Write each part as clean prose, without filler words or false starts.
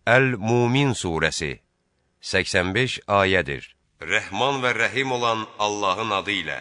Əl-Mumin surəsi 85 ayədir. Rəhman və Rəhim olan Allahın adı ilə.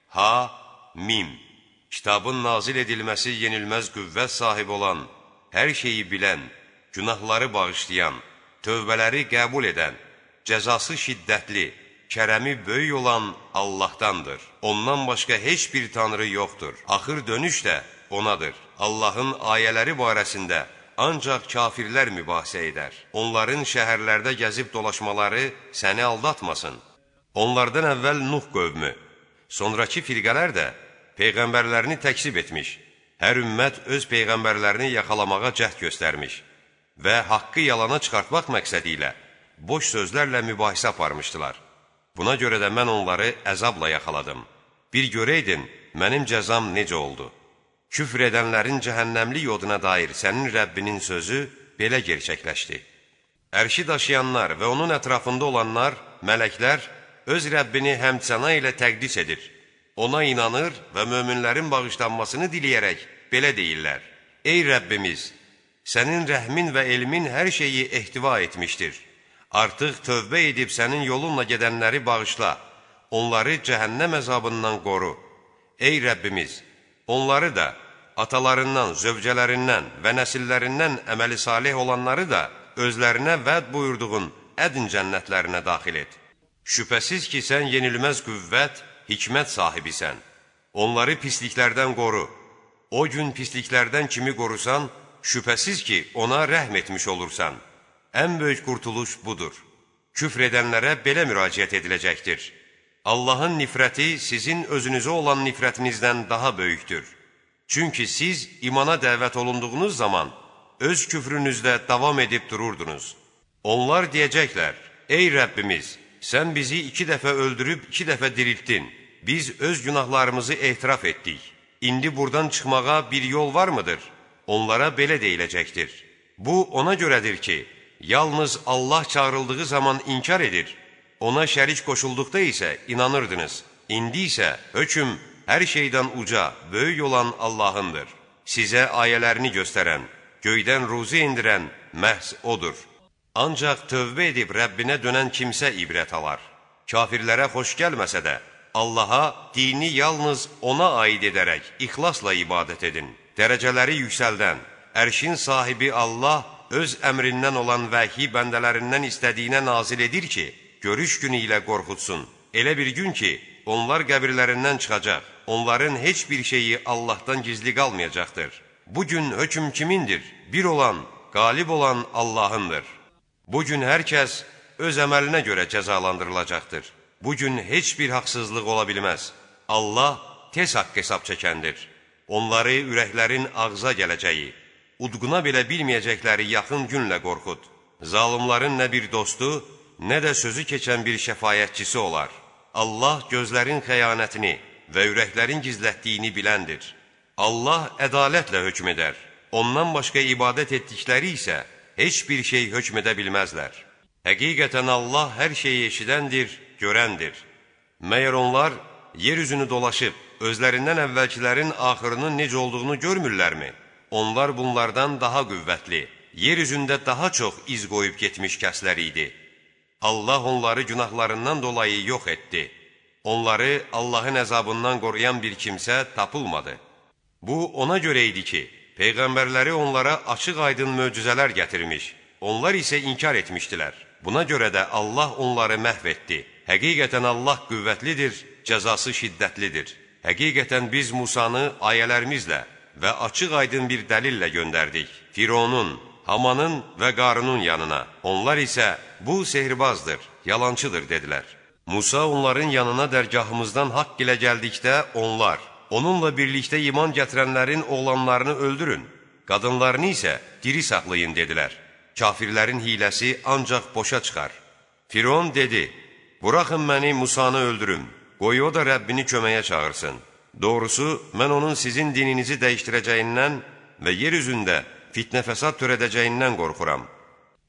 Ha-Mim. Kitabın nazil edilməsi yenilməz qüvvət sahibi olan, hər şeyi bilən, günahları bağışlayan, tövbələri qəbul edən, cəzası şiddətli, kərəmi böyük olan Allahdandır. Ondan başqa heç bir tanrı yoxdur. Axır dönüş də onadır. Allahın ayələri barəsində ancaq kafirlər mübahisə edər. Onların şəhərlərdə gəzib dolaşmaları səni aldatmasın. Onlardan əvvəl Nuh qövmü, sonraki firqələr də peyğəmbərlərini təkzib etmiş, hər ümmət öz peyğəmbərlərini yaxalamağa cəhd göstərmiş və haqqı yalana çıxartmaq məqsədi ilə boş sözlərlə mübahisə aparmışdılar. Buna görə də mən onları əzabla yaxaladım. Bir görəydin, mənim cəzam necə oldu? Küfr edənlərin cəhənnəmli yoduna dair sənin Rəbbinin sözü belə gerçəkləşdi. Ərşi daşıyanlar və onun ətrafında olanlar, mələklər, öz Rəbbini həmd-səna ilə təqdis edir. Ona inanır və möminlərin bağışlanmasını diləyərək belə deyirlər. Ey Rəbbimiz, sənin rəhmin və elmin hər şeyi ehtiva etmişdir. Artıq tövbə edib sənin yolunla gedənləri bağışla, onları cəhənnəm əzabından qoru. Ey Rəbbimiz, onları da, atalarından, zövcələrindən və nəsillərindən əməli salih olanları da özlərinə vəd buyurduğun ədn cənnətlərinə daxil et. Şübhəsiz ki, sən yenilməz qüvvət, hikmət sahibisən. Onları pisliklərdən qoru. O gün pisliklərdən kimi qorusan, şübhəsiz ki, ona rəhm etmiş olursan. Ən böyük qurtuluş budur. Küfr edənlərə belə müraciət ediləcəkdir. Allahın nifrəti sizin özünüzə olan nifrətinizdən daha böyükdür. Çünki siz imana dəvət olunduğunuz zaman öz küfrünüzdə davam edib dururdunuz. Onlar deyəcəklər, ey Rəbbimiz, sən bizi 2 dəfə öldürüb 2 dəfə diriltdin. Biz öz günahlarımızı etiraf etdik. İndi buradan çıxmağa bir yol var mıdır? Onlara belə deyiləcəkdir. Bu ona görədir ki, yalnız Allah çağrıldığı zaman inkar edir. Ona şərik qoşulduqda isə inanırdınız. İndi isə hökm hər şeydən uca, böyük olan Allahındır. Sizə ayələrini göstərən, göydən ruzi indirən məhz odur. Ancaq tövbə edib Rəbbinə dönən kimsə ibrət alar. Kafirlərə xoş gəlməsə də, Allaha dini yalnız ona aid edərək ixlasla ibadət edin. Dərəcələri yüksəldən, ərşin sahibi Allah öz əmrindən olan vəhi bəndələrindən istədiyinə nazil edir ki, görüş günü ilə qorxutsun. Elə bir gün ki, onlar qəbirlərindən çıxacaq. Onların heç bir şeyi Allahdan gizli qalmayacaqdır. Bu gün hökm kimindir? Bir olan, qalib olan Allahındır. Bu gün hər kəs öz əməlinə görə cəzalandırılacaqdır. Bu gün heç bir haqsızlıq ola bilməz. Allah tez haqq hesab çəkəndir. Onları ürəklərin ağza gələcəyi, udquna belə bilməyəcəkləri yaxın günlə qorxud. Zalımların nə bir dostu, nə də sözü keçən bir şəfayətçisi olar. Allah gözlərin xəyanətini və ürəklərin gizlətdiyini biləndir. Allah ədalətlə hökm edər. Ondan başqa ibadət etdikləri isə heç bir şey hökm edə bilməzlər. Həqiqətən Allah hər şeyi eşidəndir, görəndir. Məyər onlar yer üzünü dolaşıb, özlərindən əvvəlkilərin axırının necə olduğunu görmürlərmi? Onlar bunlardan daha qüvvətli, yer üzündə daha çox iz qoyub getmiş kəslər idi. Allah onları günahlarından dolayı yox etdi. Onları Allahın əzabından qoruyan bir kimsə tapılmadı. Bu ona görə idi ki, peyğəmbərləri onlara açıq-aydın möcüzələr gətirmiş, onlar isə inkar etmişdilər. Buna görə də Allah onları məhv etdi. Həqiqətən Allah qüvvətlidir, cəzası şiddətlidir. Həqiqətən biz Musanı ayələrimizlə və açıq-aydın bir dəlillə göndərdik. Fironun, Hamanın və Qarunun yanına. Onlar isə bu sehirbazdır, yalançıdır dedilər. Musa onların yanına dərgahımızdan haqq ilə gəldikdə onlar, onunla birlikdə iman gətirənlərin oğlanlarını öldürün, qadınlarını isə diri saxlayın dedilər. Kafirlərin hiləsi ancaq boşa çıxar. Firon dedi, buraxın məni Musanı öldürüm, qoy o da Rəbbini köməyə çağırsın. Doğrusu, mən onun sizin dininizi dəyişdirəcəyindən və yer üzündə fitnə fəsad törədəcəyindən qorxuram.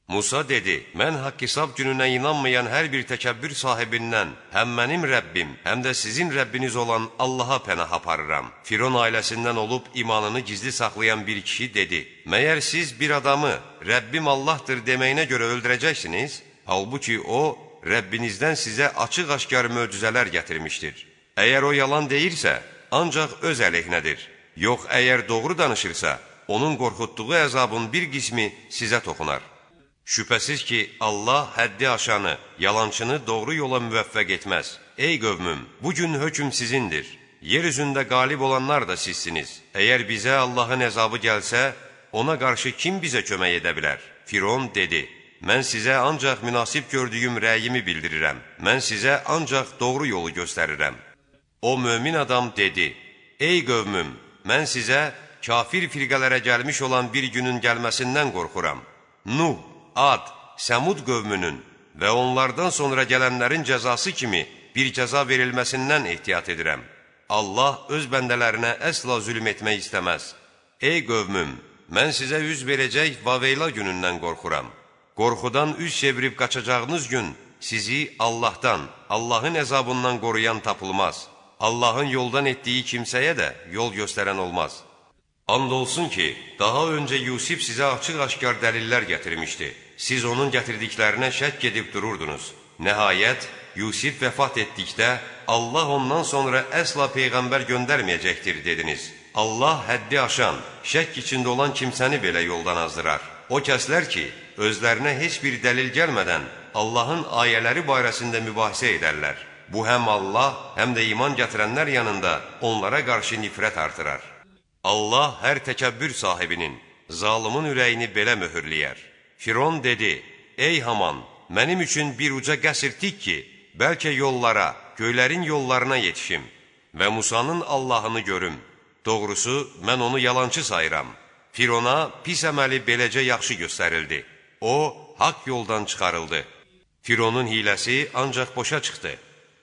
Musa dedi, mən haqq hesab gününə inanmayan hər bir təkəbbür sahibindən həm mənim Rəbbim, həm də sizin Rəbbiniz olan Allaha pənah aparıram. Firon ailəsindən olub imanını gizli saxlayan bir kişi dedi, məyər siz bir adamı Rəbbim Allahdır deməyinə görə öldürəcəksiniz? Halbuki o, Rəbbinizdən sizə açıq-aşkar möcüzələr gətirmişdir. Əgər o yalan deyirsə, ancaq öz əleyhinədir. Yox, əgər doğru danışırsa, onun qorxutduğu əzabın bir qismi sizə toxunar. Şübhəsiz ki, Allah həddi aşanı, yalançını doğru yola müvəffəq etməz. Ey qövmüm, bugün hökm sizindir. Yer üzündə qalib olanlar da sizsiniz. Əgər bizə Allahın əzabı gəlsə, ona qarşı kim bizə kömək edə bilər? Firon dedi, mən sizə ancaq münasib gördüyüm rəyimi bildirirəm. Mən sizə ancaq doğru yolu göstərirəm. O mömin adam dedi, ey qövmüm, mən sizə kafir firqələrə gəlmiş olan bir günün gəlməsindən qorxuram. Nuh, Ad, Səmud qövmünün və onlardan sonra gələnlərin cəzası kimi bir cəza verilməsindən ehtiyat edirəm. Allah öz bəndələrinə əsla zülm etmək istəməz. Ey qövmüm, mən sizə üz verəcək Vaveyla günündən qorxuram. Qorxudan üz çevirib qaçacağınız gün sizi Allahdan, Allahın əzabından qoruyan tapılmaz. Allahın yoldan etdiyi kimsəyə də yol göstərən olmaz. And olsun ki, daha öncə Yusif sizə açıq-aşkar dəlillər gətirmişdi. Siz onun gətirdiklərinə şəkk edib dururdunuz. Nəhayət, Yusif vəfat etdikdə, Allah ondan sonra əsla peyğəmbər göndərməyəcəkdir, dediniz. Allah həddi aşan, şəkk içində olan kimsəni belə yoldan azdırar. O kəslər ki, özlərinə heç bir dəlil gəlmədən Allahın ayələri barəsində mübahisə edərlər. Bu həm Allah, həm də iman gətirənlər yanında onlara qarşı nifrət artırar. Allah hər təkəbbür sahibinin, zalımın ürəyini belə möhürləyər. Firon dedi, ey Haman, mənim üçün bir uca qəsr tik ki, bəlkə yollara, göylərin yollarına yetişim və Musanın Allahını görüm. Doğrusu, mən onu yalançı sayıram. Firona pis əməli beləcə yaxşı göstərildi. O, haqq yoldan çıxarıldı. Fironun hiləsi ancaq boşa çıxdı.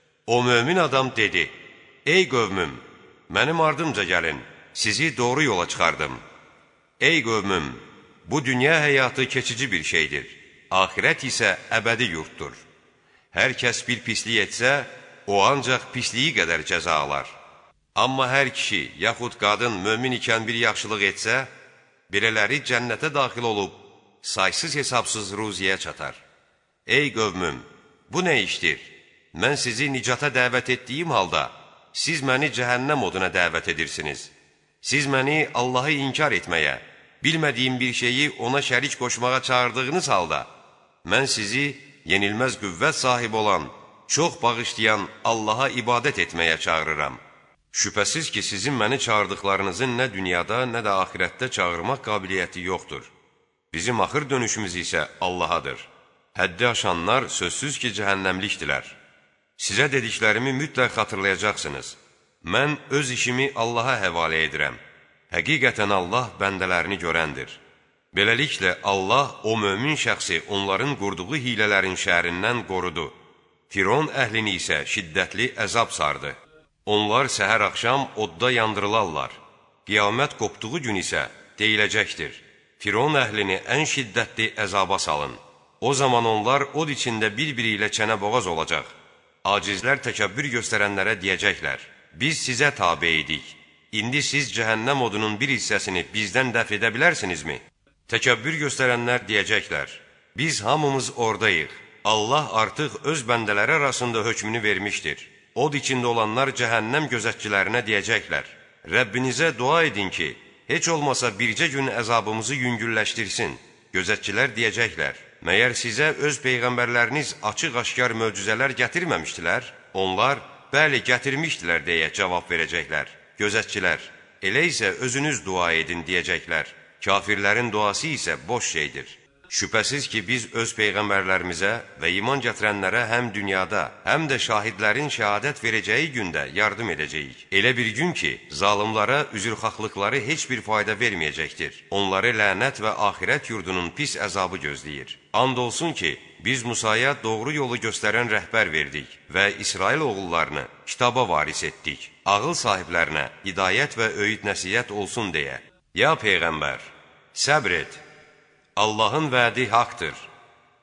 O mömin adam dedi, ey qövmüm, mənim ardımca gəlin. Sizi doğru yola çıxardım. Ey qövmüm, bu dünya həyatı keçici bir şeydir. Ahirət isə əbədi yurtdur. Hər kəs bir pislik etsə, o ancaq pisliyi qədər cəza alar. Amma hər kişi, yaxud qadın mömin ikən bir yaxşılıq etsə, belələri cənnətə daxil olub, saysız hesabsız ruziyə çatar. Ey qövmüm, bu nə işdir? Mən sizi nicata dəvət etdiyim halda, siz məni cəhənnəm oduna dəvət edirsiniz. Siz məni Allahı inkar etməyə, bilmədiyim bir şeyi ona şərik qoşmağa çağırdığınız halda, mən sizi yenilməz qüvvət sahibi olan, çox bağışlayan Allaha ibadət etməyə çağırıram. Şübhəsiz ki, sizin məni çağırdıqlarınızın nə dünyada, nə də ahirətdə çağırmaq qabiliyyəti yoxdur. Bizim axır dönüşümüz isə Allahadır. Həddi aşanlar sözsüz ki, cəhənnəmlikdilər. Sizə dediklərimi mütləq xatırlayacaqsınız. Mən öz işimi Allaha həvalə edirəm. Həqiqətən Allah bəndələrini görəndir. Beləliklə, Allah o mömin şəxsi onların qurduğu hilələrin şərindən qorudu. Firon əhlini isə şiddətli əzab sardı. Onlar səhər-axşam odda yandırılarlar. Qiyamət qopduğu gün isə deyiləcəkdir. Firon əhlini ən şiddətli əzaba salın. O zaman onlar od içində bir-biri ilə çənə-boğaz olacaq. Acizlər təkəbbür göstərənlərə deyəcəklər. Biz sizə tabe idik. İndi siz cəhənnəm odunun bir hissəsini bizdən dəf edə bilərsinizmi? Təkəbbür göstərənlər deyəcəklər. Biz hamımız oradayıq. Allah artıq öz bəndələri arasında hökmünü vermişdir. Od içində olanlar cəhənnəm gözətçilərinə deyəcəklər. Rəbbinizə dua edin ki, heç olmasa bircə gün əzabımızı yüngülləşdirsin. Gözətçilər deyəcəklər. Məyər sizə öz peyğəmbərləriniz açıq-aşkar möcüzələr gətirməmişdilər? Onlar, bəli, gətirmişdilər deyə cavab verəcəklər. Gözətçilər, elə isə özünüz dua edin deyəcəklər. Kafirlərin duası isə boş şeydir. Şübhəsiz ki, biz öz peyğəmbərlərimizə və iman gətirənlərə həm dünyada, həm də şahidlərin şəhadət verəcəyi gündə yardım edəcəyik. Elə bir gün ki, zalımlara üzrxaxlıqları heç bir fayda verməyəcəkdir. Onları lənət və axirət yurdunun pis əzabı gözləyir. And olsun ki, biz Musaya doğru yolu göstərən rəhbər verdik və İsrail oğullarını kitaba varis etdik. Ağıl sahiblərinə hidayət və öyüd nəsihət olsun deyə. Ya Peyğəmbər, səbr et. Allahın vədi haqdır.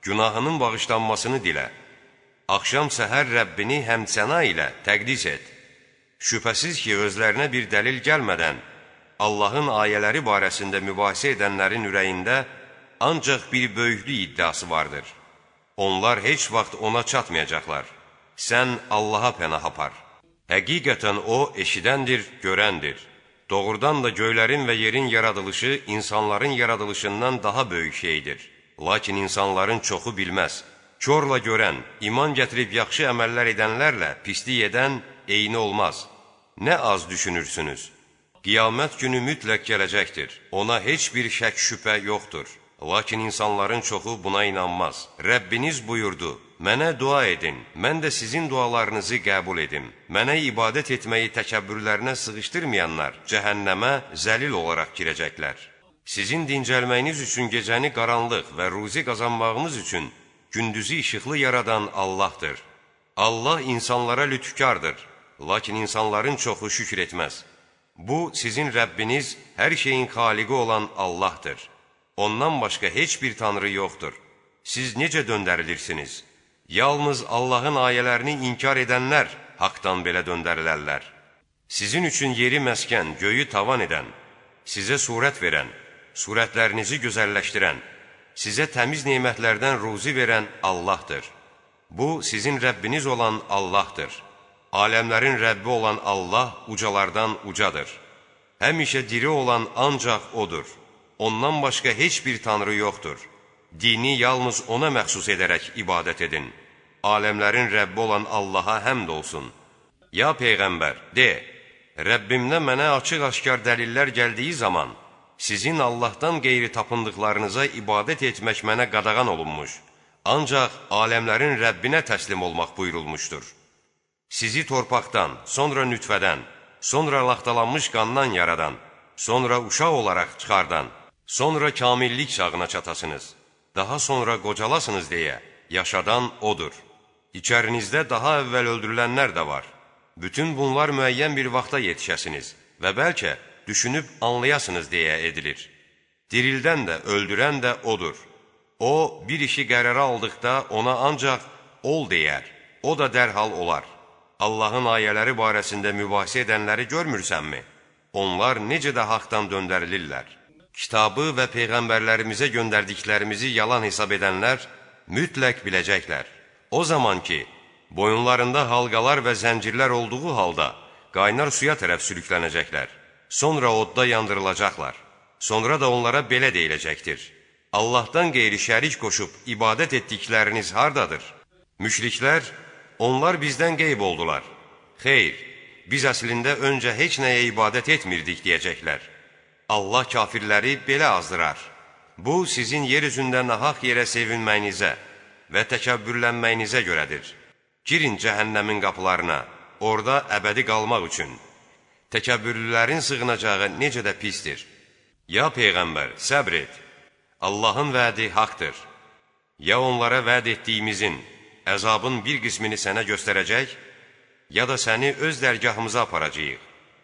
günahının bağışlanmasını dilə. Axşam səhər Rəbbini həmdsəna ilə təqdis et. Şübhəsiz ki, özlərinə bir dəlil gəlmədən, Allahın ayələri barəsində mübahisə edənlərin ürəyində ancaq bir böyüklük iddiası vardır. Onlar heç vaxt ona çatmayacaqlar. Sən Allaha pənah apar. Həqiqətən O eşidəndir, görəndir. Doğrudan da göylərin və yerin yaradılışı insanların yaradılışından daha böyük şeydir. Lakin insanların çoxu bilməz. Körlə görən, iman gətirib yaxşı əməllər edənlərlə pislik edən eyni olmaz. Nə az düşünürsünüz? Qiyamət günü mütləq gələcəkdir. Ona heç bir şək şübhə yoxdur. Lakin insanların çoxu buna inanmaz. Rəbbiniz buyurdu, mənə dua edin, mən də sizin dualarınızı qəbul edim. Mənə ibadət etməyi təkəbbürlərinə sığışdırmayanlar cəhənnəmə zəlil olaraq girəcəklər. Sizin dincəlməyiniz üçün gecəni qaranlıq və ruzi qazanmağınız üçün gündüzü işıqlı yaradan Allahdır. Allah insanlara lütfkardır, lakin insanların çoxu şükür etməz. Bu, sizin Rəbbiniz hər şeyin xaliqi olan Allahdır. Ondan başqa heç bir tanrı yoxdur. Siz necə döndərilirsiniz? Yalnız Allahın ayələrini inkar edənlər haqdan belə döndərilərlər. Sizin üçün yeri məskən, göyü tavan edən, sizə surət verən, surətlərinizi gözəlləşdirən, sizə təmiz nemətlərdən ruzi verən Allahdır. Bu, sizin Rəbbiniz olan Allahdır. Aləmlərin Rəbbi olan Allah ucalardan ucadır. Həmişə diri olan ancaq O'dur. Ondan başqa heç bir tanrı yoxdur. Dini yalnız ona məxsus edərək ibadət edin. Aləmlərin Rəbbi olan Allaha həmd olsun. Ya Peyğəmbər, de, Rəbbimdən mənə açıq-aşkar dəlillər gəldiyi zaman, sizin Allahdan qeyri tapındıqlarınıza ibadət etmək mənə qadağan olunmuş. Ancaq aləmlərin Rəbbinə təslim olmaq buyurulmuşdur. Sizi torpaqdan, sonra nütfədən, sonra laxtalanmış qandan yaradan, sonra uşaq olaraq çıxardan, sonra kamillik çağına çatasınız, daha sonra qocalasınız deyə yaşadan O'dur. İçərinizdə daha əvvəl öldürülənlər də var. Bütün bunlar müəyyən bir vaxta yetişəsiniz və bəlkə düşünüb anlayasınız deyə edilir. Dirildən də, öldürən də O'dur. O, bir işi qərara aldıqda ona ancaq ol deyər, o da dərhal olar. Allahın ayələri barəsində mübahisə edənləri görmürsənmi? Onlar necə də haqdan döndərilirlər. Kitabı və Peyğəmbərlərimizə göndərdiklərimizi yalan hesab edənlər mütləq biləcəklər. O zaman ki, boyunlarında halqalar və zəncirlər olduğu halda qaynar suya tərəf sürüklənəcəklər. Sonra odda yandırılacaqlar. Sonra da onlara belə deyiləcəkdir. Allahdan qeyri şərik qoşub ibadət etdikləriniz hardadır? Müşriklər, onlar bizdən qeyb oldular. Xeyr, biz əslində öncə heç nəyə ibadət etmirdik deyəcəklər. Allah kafirləri belə azdırar. Bu, sizin yer üzündə nahaq yerə sevinməyinizə və təkəbbürlənməyinizə görədir. Girin cəhənnəmin qapılarına, orada əbədi qalmaq üçün. Təkəbbürlülərin sığınacağı necə də pisdir. Ya Peyğəmbər, səbr et. Allahın vədi haqdır. Ya onlara vəd etdiyimizin, əzabın bir qismini sənə göstərəcək, ya da səni öz dərgahımıza aparacağıq.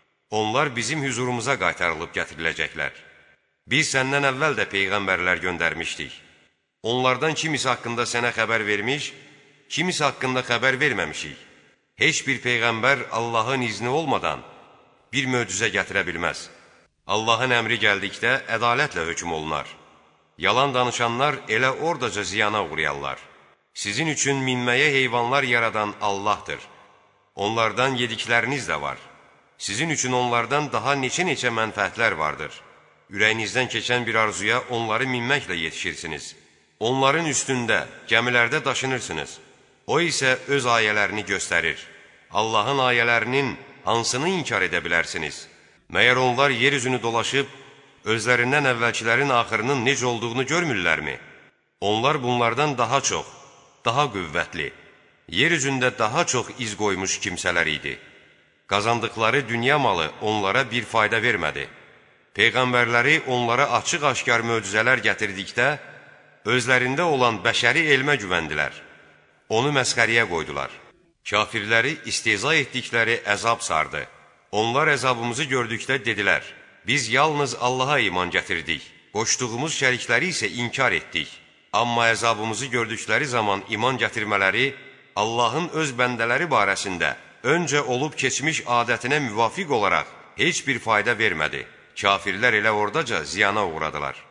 Onlar bizim hüzurumuza qaytarılıb gətiriləcəklər. Biz səndən əvvəl də peyğəmbərlər göndərmişdik. Onlardan kimisi haqqında sənə xəbər vermiş, kimisi haqqında xəbər verməmişik. Heç bir peyğəmbər Allahın izni olmadan bir möcüzə gətirə bilməz. Allahın əmri gəldikdə ədalətlə hökm olunar. Yalan danışanlar elə oradaca ziyana uğrayarlar. Sizin üçün minməyə heyvanlar yaradan Allahdır. Onlardan yedikləriniz də var. Sizin üçün onlardan daha neçə mənfəətlər vardır. Ürəyinizdən keçən bir arzuya onları minməklə yetişirsiniz. Onların üstündə, gəmilərdə daşınırsınız. O isə öz ayələrini göstərir. Allahın ayələrinin hansını inkar edə bilərsiniz? Məyər onlar yer üzünü dolaşıb, özlərindən əvvəlkilərin axırının necə olduğunu görmürlərmi? Onlar bunlardan daha çox, daha qüvvətli, yer üzündə daha çox iz qoymuş kimsələr idi. Qazandıqları dünya malı onlara bir fayda vermədi. Peyğəmbərləri onlara açıq-aşkar möcüzələr gətirdikdə, özlərində olan bəşəri elmə güvəndilər. Onu məsxəriyə qoydular. Kafirləri istehza etdikləri əzab sardı. Onlar əzabımızı gördükdə dedilər, biz yalnız Allaha iman gətirdik, qoşduğumuz şərikləri isə inkar etdik. Amma əzabımızı gördükləri zaman iman gətirmələri Allahın öz bəndələri barəsində öncə olub keçmiş adətinə müvafiq olaraq heç bir fayda vermədi. Kafirlər elə oradaca ziyana uğradılar.